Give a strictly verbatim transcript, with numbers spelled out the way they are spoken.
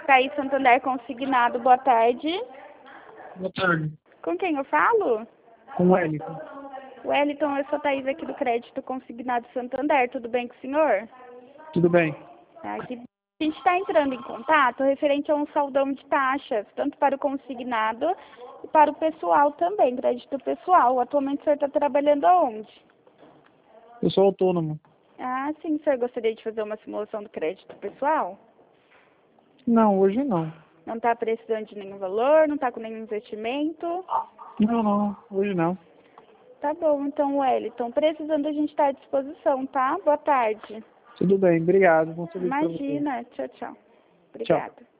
Caí Santander Consignado, boa tarde. Boa tarde. Com quem eu falo? Com o Wellington. Wellington, eu sou a Thaís aqui do Crédito Consignado Santander, tudo bem com o senhor? Tudo bem. Tá, aqui. A gente está entrando em contato referente a um saldão de taxas, tanto para o consignado e para o pessoal também, crédito pessoal. Atualmente o senhor está trabalhando aonde? Eu sou autônomo. Ah, sim, o senhor gostaria de fazer uma simulação do crédito pessoal? Não, hoje não. Não está precisando de nenhum valor, não está com nenhum investimento? Não, não, hoje não. Tá bom, então, Wellington, precisando a gente está à disposição, tá? Boa tarde. Tudo bem, obrigado. Bom serviço pra você. Imagina, tchau, tchau. Tchau. Obrigada.